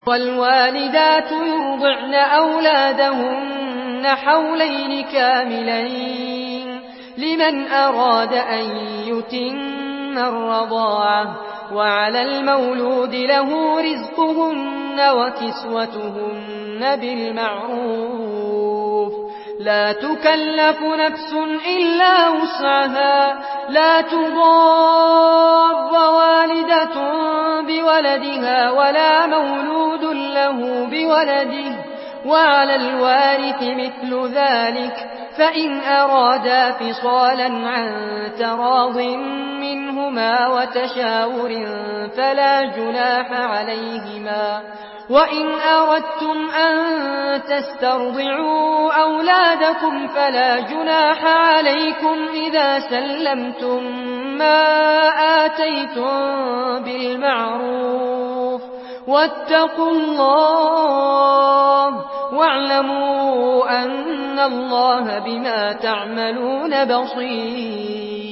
والوالدات يرضعن أولادهن حولين كاملين لمن أراد أن يتم الرضاعة وعلى المولود له رزقهن وكسوتهن بالمعروف لا تكلف نفس إلا وسعها لا تضار والدة بولدها ولا مولود له بولده وعلى الوارث مثل ذلك فإن أرادا فصالا عن تراض منهما وتشاور فلا جناح عليهما وإن أردتم أن تسترضعوا أولادكم فلا جناح عليكم إذا سلمتم ما آتيتم بالمعروف واتقوا الله واعلموا أن الله بما تعملون بصير